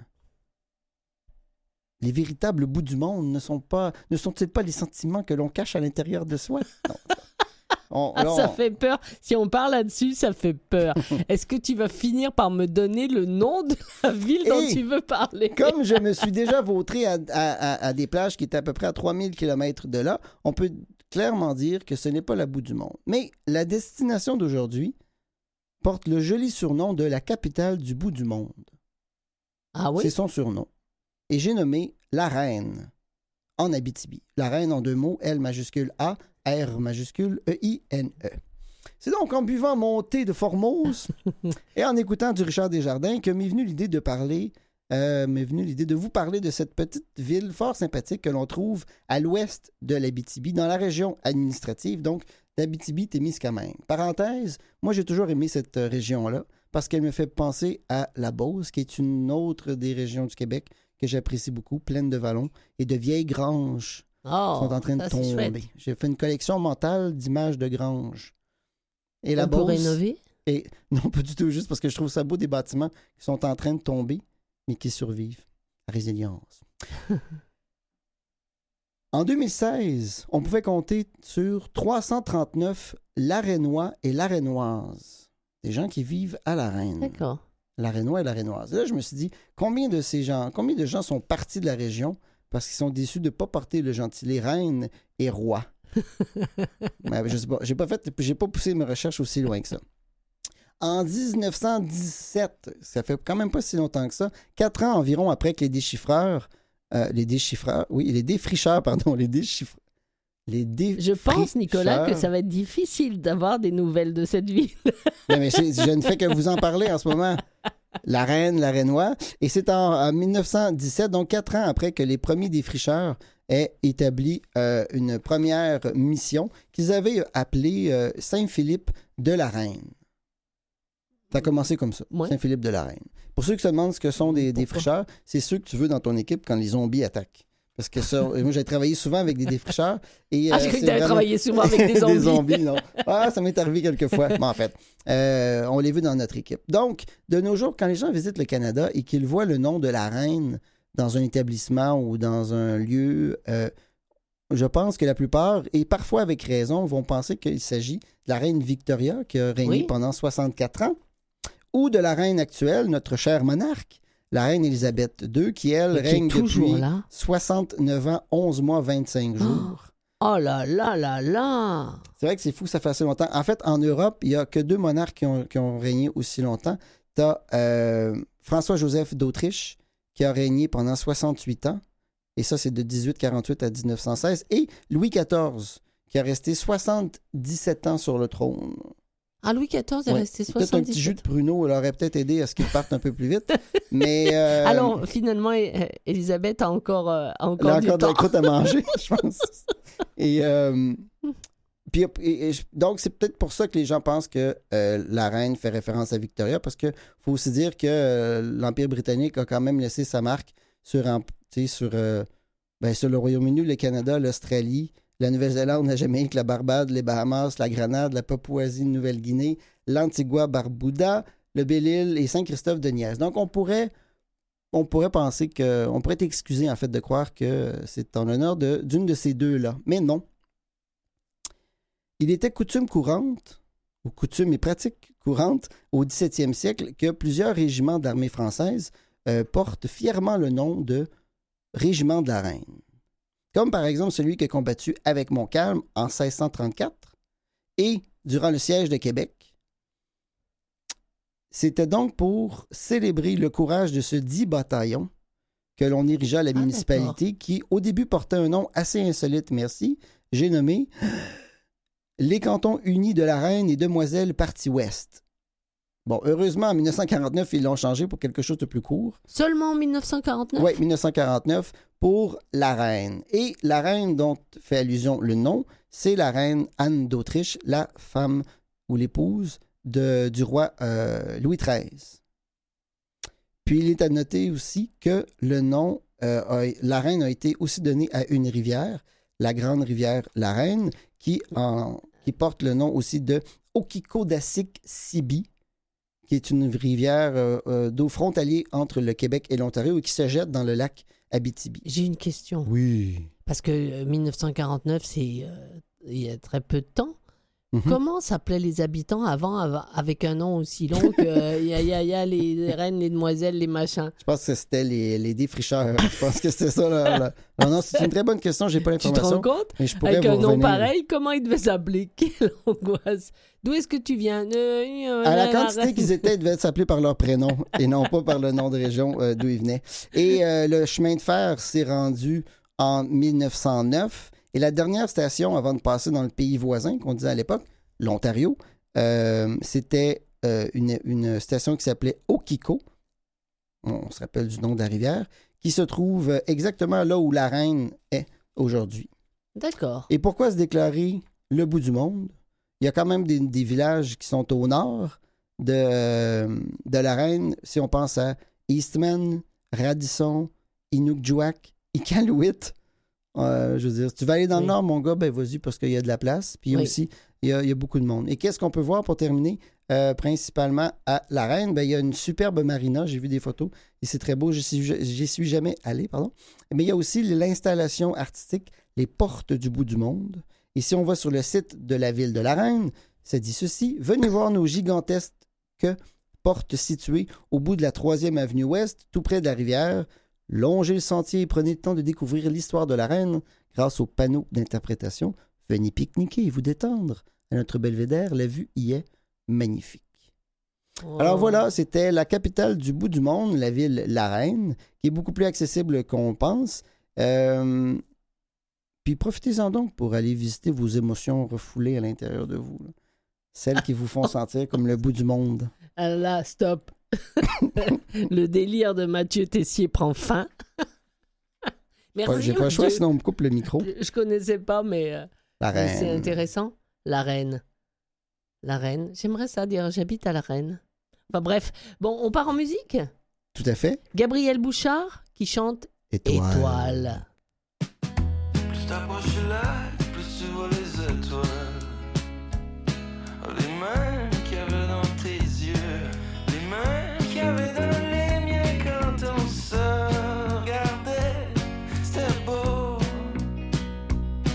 les véritables bouts du monde ne sont pas, ne sont-ils pas les sentiments que l'on cache à l'intérieur de soi? Non. On- Ah, là, ça on- fait peur. Si on parle là-dessus, ça fait peur. Est-ce que tu vas finir par me donner le nom de la ville dont Et tu veux parler? Comme je me suis déjà vautré à, à- à- à des plages qui étaient à peu près à trois mille kilomètres de là, on peut clairement dire que ce n'est pas la bout du monde. Mais la destination d'aujourd'hui porte le joli surnom de la capitale du bout du monde. Ah oui? C'est son surnom. Et j'ai nommé La Reine en Abitibi. La Reine en deux mots, L majuscule A, R majuscule E I N E. C'est donc en buvant mon thé de Formose et en écoutant du Richard Desjardins que m'est venue l'idée de parler, euh, m'est venue l'idée de vous parler de cette petite ville fort sympathique que l'on trouve à l'ouest de l'Abitibi, dans la région administrative, donc d'Abitibi-Témiscamingue. Parenthèse, moi j'ai toujours aimé cette euh, région-là parce qu'elle me fait penser à la Beauce, qui est une autre des régions du Québec que j'apprécie beaucoup, pleine de vallons et de vieilles granges Oh, sont en train de ça, c'est chouette. tomber. J'ai fait une collection mentale d'images de granges. Et la On peut Beauce, rénover? et non, pas du tout, juste parce que je trouve ça beau des bâtiments qui sont en train de tomber, mais qui survivent. La résilience. En deux mille seize, on pouvait compter sur trois cent trente-neuf Larennois et Larennoises. Des gens qui vivent à La Reine. D'accord. Larennois et Larennoises. Là, je me suis dit, combien de ces gens, combien de gens sont partis de la région parce qu'ils sont déçus de ne pas porter le gentilé reine et roi? Ben, je sais pas. J'ai pas fait, j'ai pas poussé mes recherches aussi loin que ça. En dix-neuf cent dix-sept, ça fait quand même pas si longtemps que ça, quatre ans environ après que les déchiffreurs, euh, les déchiffreurs, oui, les défricheurs, pardon, les déchiffreurs, les Je pense, Nicolas, que défricheurs- ça va être difficile d'avoir des nouvelles de cette ville. Non, mais c'est- je ne fais que vous en parler en ce moment. La Reine, la Rennois. Et c'est en, en mille neuf cent dix-sept, donc quatre ans après que les premiers défricheurs aient établi euh, une première mission qu'ils avaient appelée euh, Saint-Philippe de la Reine. Ça a commencé comme ça, Ouais. Saint-Philippe de la Reine. Pour ceux qui se demandent ce que sont des Pourquoi? défricheurs, c'est ceux que tu veux dans ton équipe quand les zombies attaquent. Parce que ça, moi, j'ai travaillé souvent avec des défricheurs. Et, Ah, euh, j'ai cru c'est que tu avais vraiment- travaillé souvent avec des zombies. des zombies, non. Ah, ça m'est arrivé quelques fois. Mais en fait, euh, on les vu dans notre équipe. Donc, de nos jours, quand les gens visitent le Canada et qu'ils voient le nom de la reine dans un établissement ou dans un lieu, euh, je pense que la plupart, et parfois avec raison, vont penser qu'il s'agit de la reine Victoria qui a régné Oui. pendant soixante-quatre ans, ou de la reine actuelle, notre chère monarque, la reine Élisabeth deux, qui, elle, Mais qui est règne toujours depuis là. soixante-neuf ans, onze mois, vingt-cinq jours. Oh là là là là! C'est vrai que c'est fou, ça fait assez longtemps. En fait, en Europe, il n'y a que deux monarques qui ont, qui ont régné aussi longtemps. Tu as euh, François-Joseph d'Autriche, qui a régné pendant soixante-huit ans. Et ça, c'est de dix-huit quarante-huit à dix-neuf cent seize. Et Louis quatorze, qui a resté soixante-dix-sept ans sur le trône. Ah, Louis quatorze est Ouais. resté Peut-être un petit jus de soixante-dix-sept. pruneau l'aurait peut-être aidé à ce qu'il parte un peu plus vite. Mais. euh, Alors, finalement, é- Elisabeth a encore, euh, a Elle encore a du encore de la temps. croûte à manger, je pense. Et, euh, puis, et- et je- donc, c'est peut-être pour ça que les gens pensent que euh, la reine fait référence à Victoria, parce qu'il faut aussi dire que euh, l'Empire britannique a quand même laissé sa marque sur, en- tu sais, sur, euh, ben, sur le Royaume-Uni, le Canada, l'Australie, la Nouvelle-Zélande, la Jamaïque, la Barbade, les Bahamas, la Grenade, la Papouasie-Nouvelle-Guinée, l'Antigua-Barbuda, le Belle-Île et Saint-Christophe de Nièvre. Donc, on pourrait on pourrait penser que. On pourrait être excusé, en fait, de croire que c'est en l'honneur de, d'une de ces deux-là. Mais non. Il était coutume courante, ou coutume et pratique courante, au dix-septième siècle, que plusieurs régiments d'armée française euh, portent fièrement le nom de Régiment de la Reine. Comme par exemple celui qui a combattu avec Montcalm en seize cent trente-quatre et durant le siège de Québec. C'était donc pour célébrer le courage de ce dit bataillon que l'on érigea la Ah, municipalité qui, au début, portait un nom assez insolite, merci. J'ai nommé les Cantons unis de la Reine et Demoiselle Partie Ouest. Bon, heureusement, en dix-neuf cent quarante-neuf, ils l'ont changé pour quelque chose de plus court. Seulement en dix-neuf cent quarante-neuf? Oui, dix-neuf cent quarante-neuf pour la reine. Et la reine dont fait allusion le nom, c'est la reine Anne d'Autriche, la femme ou l'épouse de, du roi euh, Louis treize. Puis il est à noter aussi que le nom, euh, a- la reine a été aussi donné à une rivière, la grande rivière La Reine, qui, en, qui porte le nom aussi de Okikodassik-Sibi, qui est une rivière euh, euh, d'eau frontalier entre le Québec et l'Ontario et qui se jette dans le lac Abitibi. J'ai une question. Oui. Parce que euh, dix-neuf cent quarante-neuf, c'est euh, il y a très peu de temps. Mhm. Comment s'appelaient les habitants avant, av- avec un nom aussi long que euh, ya ya ya, les, les reines, les demoiselles, les machins? Je pense que c'était les, les défricheurs. Je pense que c'était ça. Là, là. Non, non, c'est une très bonne question. J'ai pas Tu te l'information. rends compte? Mais je pourrais Avec vous un nom revenir. pareil, comment ils devaient s'appeler? Quelle angoisse! D'où est-ce que tu viens? Euh, À la euh, quantité reine. qu'ils étaient, ils devaient s'appeler par leur prénom et non pas par le nom de région euh, d'où ils venaient. Et euh, le chemin de fer s'est rendu en dix-neuf cent neuf. Et la dernière station avant de passer dans le pays voisin, qu'on disait à l'époque, l'Ontario, euh, c'était euh, une, une station qui s'appelait Okiko. On se rappelle du nom de la rivière, qui se trouve exactement là où la reine est aujourd'hui. D'accord. Et pourquoi se déclarer le bout du monde? Il y a quand même des, des villages qui sont au nord de, euh, de la Reine. Si on pense à Eastman, Radisson, Inukjuak, Iqaluit. Euh, je veux dire, si tu vas aller dans Oui. le nord, mon gars, ben vas-y parce qu'il y a de la place. Puis il y a Oui. aussi, il y a, il y a beaucoup de monde. Et qu'est-ce qu'on peut voir pour terminer? Euh, principalement à La Reine, ben, il y a une superbe marina. J'ai vu des photos et c'est très beau. J'y suis, j'y suis jamais allé, pardon. Mais il y a aussi l'installation artistique, les portes du bout du monde. Et si on va sur le site de la ville de La Reine, ça dit ceci. Venez voir nos gigantesques portes situées au bout de la troisième avenue ouest, tout près de la rivière. Longez le sentier et prenez le temps de découvrir l'histoire de la Reine grâce aux panneaux d'interprétation. Venez pique-niquer et vous détendre. À notre belvédère, la vue y est magnifique. Alors Oh. voilà, c'était la capitale du bout du monde, la ville La Reine, qui est beaucoup plus accessible qu'on pense. Euh, Puis profitez-en donc pour aller visiter vos émotions refoulées à l'intérieur de vous. là. Celles qui vous font sentir comme le bout du monde. Ah là, stop. Le délire de Mathieu Tessier prend fin. Merci. Ouais, j'ai pas le choix, je, sinon on me coupe le micro. je, je connaissais pas, mais, euh, La mais c'est Reine. intéressant. La reine. La reine. J'aimerais ça dire j'habite à la reine. Enfin bref. Bon, on part en musique. Tout à fait. Gabriel Bouchard qui chante Étoile. Étoile. Plus t'approches de l'air, plus tu vois les étoiles. Les mains qu'il y avait dans tes yeux, les mains qu'il y avait dans les miens quand on se regardait, c'était beau.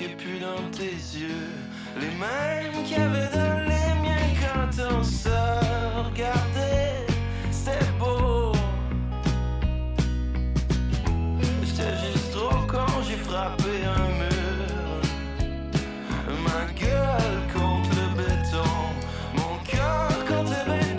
qui est plus dans tes yeux, les mêmes qu'il y avait dans les miens quand on se regardait, c'était beau. J'étais juste trop con, j'ai frappé un mur, ma gueule contre le béton, mon cœur contre le béton.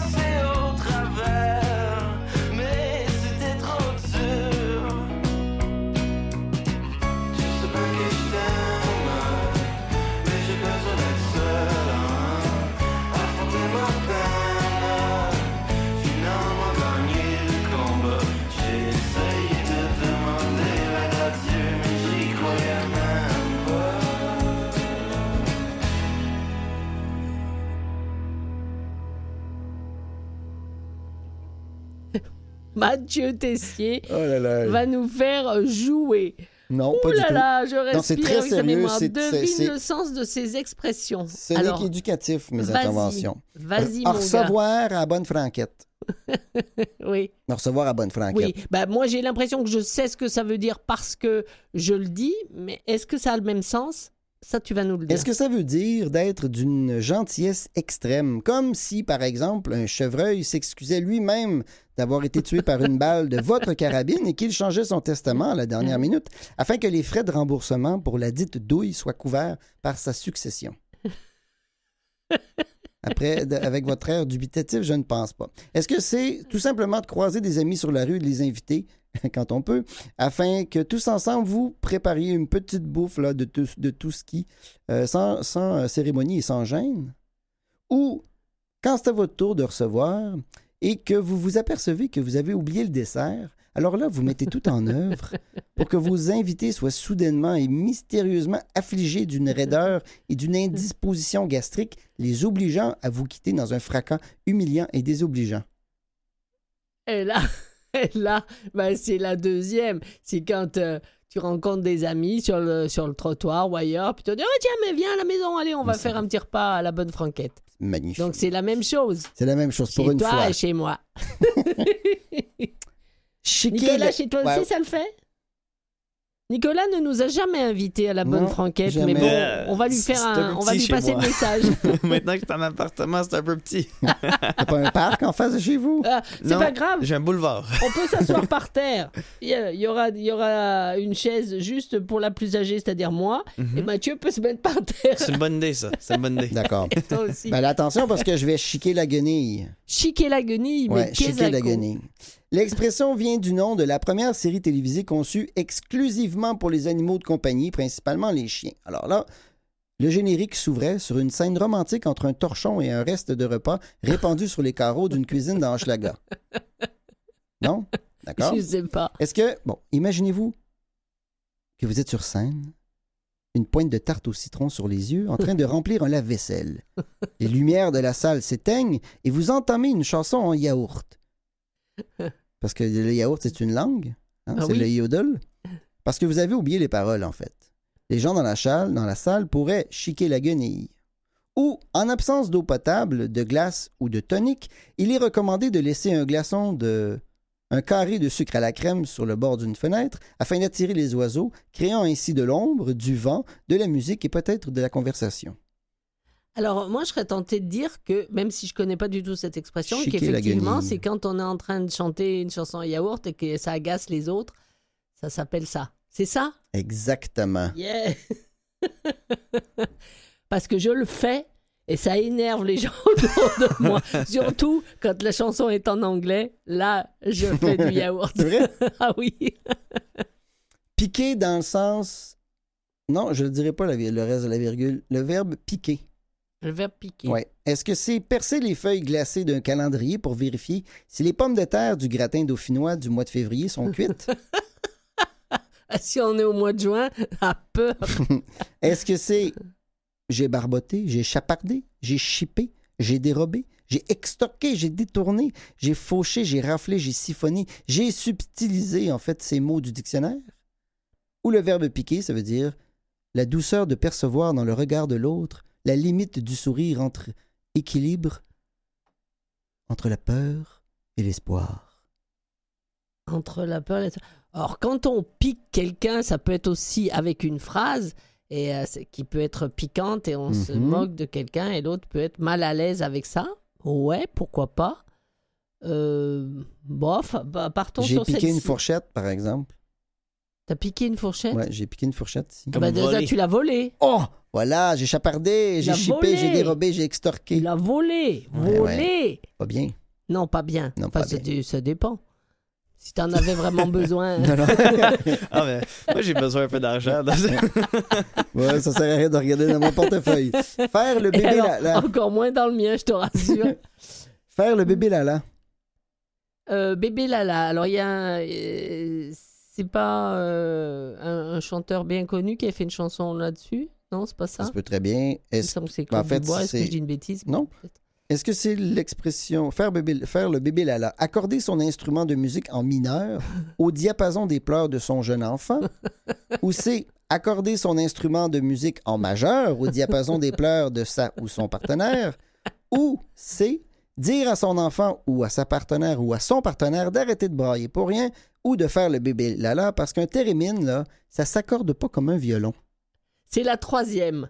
Mathieu Tessier oh là là. va nous faire jouer. Non, Ouh pas là du tout. Là, je respire non, c'est très avec sa sérieux. mémoire. C'est, Devine c'est, le sens de ces expressions. Ce Alors, n'est qu'éducatif, mes vas-y, interventions. Vas-y, à mon recevoir à bonne franquette. gars. Oui. À recevoir à bonne franquette. Oui. Bah, moi, j'ai l'impression que je sais ce que ça veut dire parce que je le dis, mais est-ce que ça a le même sens? Ça, tu vas nous le dire. Est-ce que ça veut dire d'être d'une gentillesse extrême? Comme si, par exemple, un chevreuil s'excusait lui-même d'avoir été tué par une balle de votre carabine et qu'il changeait son testament à la dernière minute afin que les frais de remboursement pour la dite douille soient couverts par sa succession. Après, de, avec votre air dubitatif, je ne pense pas. Est-ce que c'est tout simplement de croiser des amis sur la rue et de les inviter, quand on peut, afin que tous ensemble, vous prépariez une petite bouffe là, de, tout, de tout ski, euh, sans, sans cérémonie et sans gêne? Ou, quand c'est à votre tour de recevoir et que vous vous apercevez que vous avez oublié le dessert, alors là, vous mettez tout en œuvre pour que vos invités soient soudainement et mystérieusement affligés d'une raideur et d'une indisposition gastrique, les obligeant à vous quitter dans un fracas humiliant et désobligeant. Et là, et là ben, c'est la deuxième. C'est quand euh, tu rencontres des amis sur le, sur le trottoir ou ailleurs, puis tu te dis « Oh tiens, mais viens à la maison, allez, on va mais faire ça... un petit repas à la bonne franquette. » Magnifique. Donc, c'est la même chose. C'est la même chose chez pour une toi fois. Et chez moi. Chiquer Nicolas, le... chez toi ouais. aussi, ça le fait? Nicolas ne nous a jamais invités à la bonne non, franquette, jamais. mais bon, on va lui faire un, un on va lui passer le message. Maintenant que c'est un appartement, c'est un peu petit. T'as pas un parc en face de chez vous? Ah, c'est non, pas grave. J'ai un boulevard. On peut s'asseoir par terre. Il y, a, il, y aura, il y aura une chaise juste pour la plus âgée, c'est-à-dire moi, mm-hmm. et Mathieu peut se mettre par terre. C'est une bonne idée, ça. C'est une bonne idée. D'accord. Et toi aussi. Ben, attention, parce que je vais chiquer la guenille. Chiquer la guenille, mais ouais, qu'est-ce chiquer la guenille. L'expression vient du nom de la première série télévisée conçue exclusivement pour les animaux de compagnie, principalement les chiens. Alors là, le générique s'ouvrait sur une scène romantique entre un torchon et un reste de repas répandu sur les carreaux d'une cuisine dans Hochelaga. Non? D'accord? Je sais pas. Est-ce que, bon, imaginez-vous que vous êtes sur scène, une pointe de tarte au citron sur les yeux, en train de remplir un lave-vaisselle. Les lumières de la salle s'éteignent et vous entamez une chanson en yaourt. Parce que le yaourt, c'est une langue. Hein? Ah c'est oui? le yodel. Parce que vous avez oublié les paroles, en fait. Les gens dans la salle, dans la salle pourraient chiquer la guenille. Ou, en absence d'eau potable, de glace ou de tonique, il est recommandé de laisser un glaçon de... un carré de sucre à la crème sur le bord d'une fenêtre afin d'attirer les oiseaux, créant ainsi de l'ombre, du vent, de la musique et peut-être de la conversation. Alors, moi, je serais tentée de dire que, même si je connais pas du tout cette expression, Chiquer qu'effectivement, la guenille. c'est quand on est en train de chanter une chanson à yaourt et que ça agace les autres, ça s'appelle ça. C'est ça? Exactement. Yeah! Parce que je le fais et ça énerve les gens autour de moi. Surtout quand la chanson est en anglais, là, je fais du yaourt. C'est vrai? Ah oui! Piquer dans le sens... Non, je ne dirais pas la, le reste de la virgule. Le verbe piquer. Le verbe piquer. Ouais. Est-ce que c'est percer les feuilles glacées d'un calendrier pour vérifier si les pommes de terre du gratin dauphinois du mois de février sont cuites? Si on est au mois de juin, à peur. Est-ce que c'est j'ai barboté, j'ai chapardé, j'ai chippé, j'ai dérobé, j'ai extorqué, j'ai détourné, j'ai fauché, j'ai raflé, j'ai siphonné, j'ai subtilisé, en fait, ces mots du dictionnaire? Ou le verbe piquer, ça veut dire la douceur de percevoir dans le regard de l'autre la limite du sourire entre équilibre, entre la peur et l'espoir. Entre la peur et l'espoir. Alors, quand on pique quelqu'un, ça peut être aussi avec une phrase. et euh, c'est- qui peut être piquante et on se Mhm. moque de quelqu'un et l'autre peut être mal à l'aise avec ça. Ouais, pourquoi pas. Euh, bof, bah, partons J'ai sur piqué celle-ci. une fourchette, par exemple. T'as piqué une fourchette? Ouais, j'ai piqué une fourchette ici. Ah bah, déjà, volé. tu l'as volée. Oh! Voilà, j'ai chapardé, j'ai l'as chippé, volé. j'ai dérobé, j'ai Tu extorqué. l'as volée. Ouais, Volée. Pas bien. Non, pas bien. Non, Enfin, pas ça, bien. dé- ça dépend. Si t'en avais vraiment besoin. Non, non. Ah, mais moi, j'ai besoin un peu d'argent. dans ça. Ouais, ça sert à rien de regarder dans mon portefeuille. Faire le Et bébé alors, lala. encore moins dans le mien, je te rassure. Faire le bébé lala. Euh, bébé Lala. Alors, il y a un, euh, c'est pas euh, un, un chanteur bien connu qui a fait une chanson là-dessus? Non, c'est pas ça? Ça se peut très bien. Il me Est-ce semble que c'est ben, en Claude fait, Dubois. Est-ce que c'est- je dis une bêtise? Non. Peut-être. est-ce que c'est l'expression faire, bébé- faire le bébé lala, accorder son instrument de musique en mineur au diapason des pleurs de son jeune enfant, ou c'est accorder son instrument de musique en majeur au diapason des pleurs de sa ou son partenaire, ou c'est dire à son enfant ou à sa partenaire ou à son partenaire d'arrêter de brailler pour rien ou de faire le bébé lala parce qu'un thérémine, là, ça s'accorde pas comme un violon. C'est la troisième.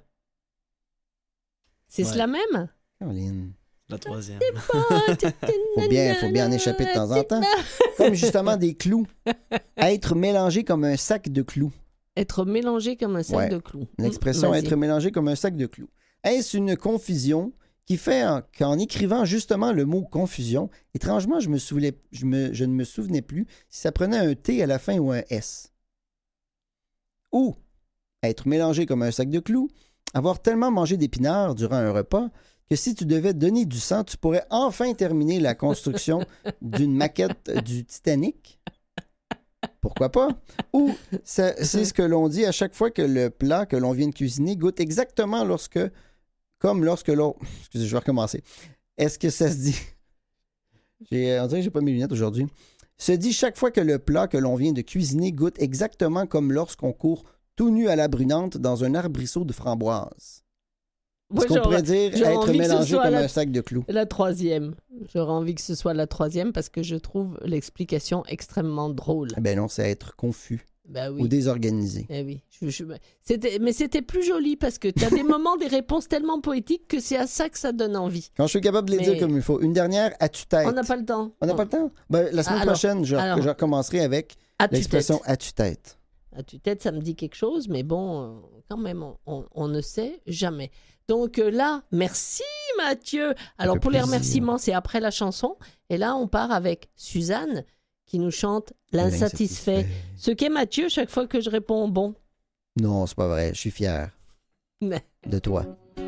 C'est Ouais. la même? Caroline. La troisième. Faut bien, faut bien en échapper de temps en temps. Comme justement des clous. Être mélangé comme un sac de clous. Être mélangé comme un sac Ouais. de clous. L'expression Vas-y. être mélangé comme un sac de clous. Est-ce une confusion qui fait en- qu'en écrivant justement le mot confusion, étrangement, je, me souvenais, je, me- je ne me souvenais plus si ça prenait un T à la fin ou un S. Ou être mélangé comme un sac de clous, avoir tellement mangé d'épinards durant un repas que si tu devais donner du sang, tu pourrais enfin terminer la construction d'une maquette du Titanic. Pourquoi pas? Ou ça- c'est ce que l'on dit à chaque fois que le plat que l'on vient de cuisiner goûte exactement lorsque, comme lorsque l'on... Excusez, je vais recommencer. Est-ce que ça se dit... J'ai, on dirait que j'ai pas mes lunettes aujourd'hui. Se dit chaque fois que le plat que l'on vient de cuisiner goûte exactement comme lorsqu'on court tout nu à la brunante dans un arbrisseau de framboises. Moi, Est-ce qu'on j'aurais- pourrait dire j'aurais être envie que ce mélangé soit comme la- un sac de clous? La troisième. J'aurais envie que ce soit la troisième parce que je trouve l'explication extrêmement drôle. Eh ben non, c'est être confus Ben ou oui. désorganisé. Eh oui. Je- je- c'était, mais c'était plus joli parce que tu as des moments, des réponses tellement poétiques que c'est à ça que ça donne envie. Quand je suis capable de les Mais- dire comme il faut. Une dernière, as-tu tête? On n'a pas le temps. On n'a pas le temps? Ben, la semaine Ah, alors, prochaine, je, alors. je recommencerai avec À l'expression tue-tête. as-tu tête? À tue-tête, ça me dit quelque chose, mais bon, euh, quand même, on, on- on ne sait jamais. Donc euh, là, merci Mathieu. Alors fait pour les plaisir. remerciements, c'est après la chanson. Et là, on part avec Suzanne qui nous chante L'insatisfait. Ce qu'est Mathieu chaque fois que je réponds bon. Non, c'est pas vrai. Je suis fier Mais- de toi.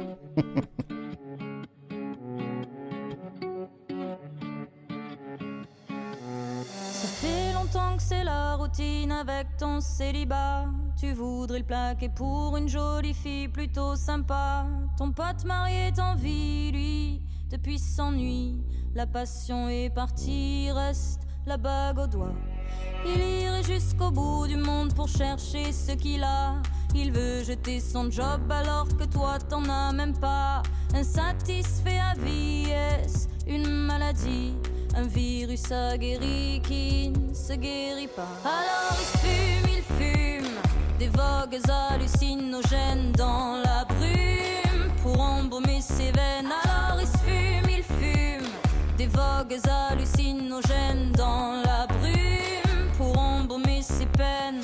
Ça fait longtemps que c'est la routine avec ton célibat. Tu voudrais le plaquer pour une jolie fille plutôt sympa. Ton pote marié t'envie, lui, depuis s'ennuie. La passion est partie, reste la bague au doigt. Il irait jusqu'au bout du monde pour chercher ce qu'il a. Il veut jeter son job alors que toi t'en as même pas. Insatisfait à vie, est-ce une maladie? Un virus aguerri qui ne se guérit pas. Alors il fume, il fume des vogues hallucinogènes dans la brume pour embaumer ses veines. Alors il se fume, il fume des vogues hallucinogènes dans la brume pour embaumer ses peines.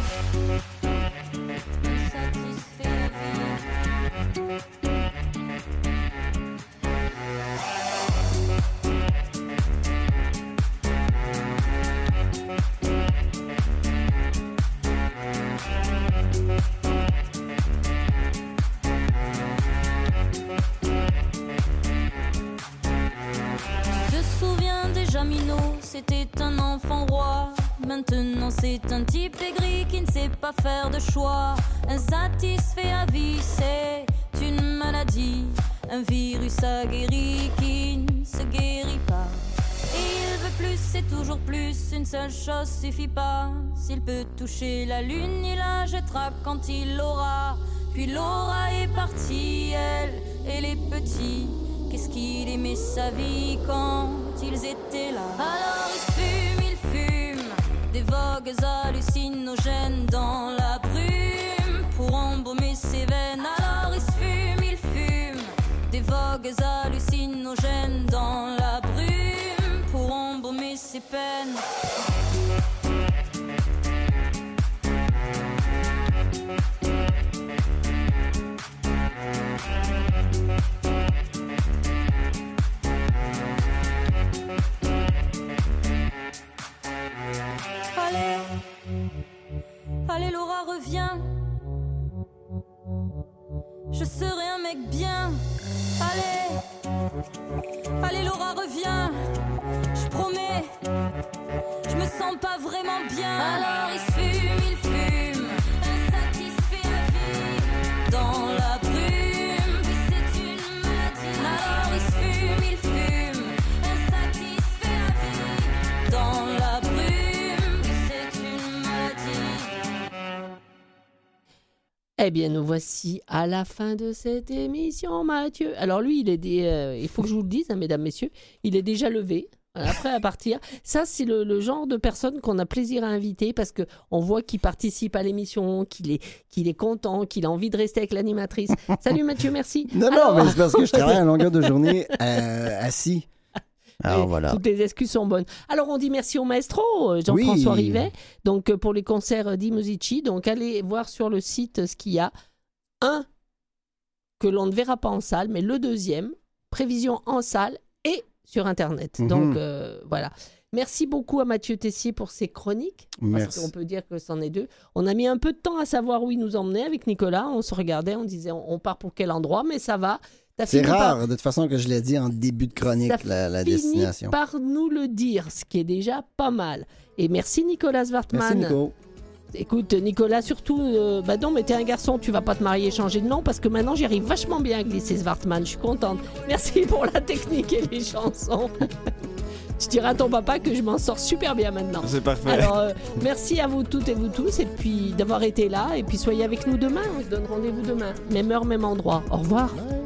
Insatisfait à vie. Je me souviens déjà Minot, c'était un enfant roi. Maintenant c'est un type aigri qui ne sait pas faire de choix. Insatisfait à vie, c'est une maladie. Un virus aguerri qui ne se guérit pas. Et il veut plus, c'est toujours plus, une seule chose suffit pas. S'il peut toucher la lune, il la jettera quand il l'aura. Puis Laura est partie, elle et les petits. Qu'est-ce qu'il aimait sa vie quand ils étaient là. Alors il fume, il fume des vogues hallucinogènes dans la brume pour embaumer ses peine. Allez, allez Laura, reviens. Je serai un mec bien. Allez, allez Laura, reviens. Je promets, je me sens pas vraiment bien. Alors il fume, il fume, insatisfait à vie. Dans la brume, puis c'est une maladie. Alors il fume, il fume, insatisfait à vie. Dans la brume, puis c'est une maladie. Eh bien, nous voici à la fin de cette émission, Mathieu. Alors lui, il est des, euh, il faut que je vous le dise, hein, mesdames, messieurs, il est déjà levé. Voilà, prêt à partir. Ça, c'est le, le genre de personne qu'on a plaisir à inviter parce qu'on voit qu'il participe à l'émission, qu'il est, qu'il est content, qu'il a envie de rester avec l'animatrice. Salut Mathieu, merci. Non, Alors... non, mais c'est parce que je travaille à longueur de journée euh, assis. Alors voilà. Toutes les excuses sont bonnes. Alors on dit merci au maestro Jean-François Oui. Rivet. Donc pour les concerts di Musici, donc allez voir sur le site ce qu'il y a. Un que l'on ne verra pas en salle, mais le deuxième, prévision en salle et sur internet. Mhm. Donc euh, voilà. Merci beaucoup à Mathieu Tessier pour ses chroniques. Parce Merci. qu'on peut dire que c'en est deux. On a mis un peu de temps à savoir où il nous emmenait avec Nicolas. On se regardait, on disait on, on part pour quel endroit, mais ça va. T'as C'est fini rare, par- de toute façon, que je l'ai dit en début de chronique, T'as la, la fini destination. par nous le dire, ce qui est déjà pas mal. Et merci Nicolas Zwartmann. Merci, Nico. Écoute, Nicolas, surtout, euh, bah non, mais t'es un garçon, tu vas pas te marier, changer de nom, parce que maintenant j'y arrive vachement bien à glisser Zwartmann, je suis contente. Merci pour la technique et les chansons. Tu diras à ton papa que je m'en sors super bien maintenant. C'est parfait. Alors, euh, merci à vous toutes et vous tous, et puis d'avoir été là, et puis soyez avec nous demain, on se donne rendez-vous demain. Même heure, même endroit. Au revoir. Bye.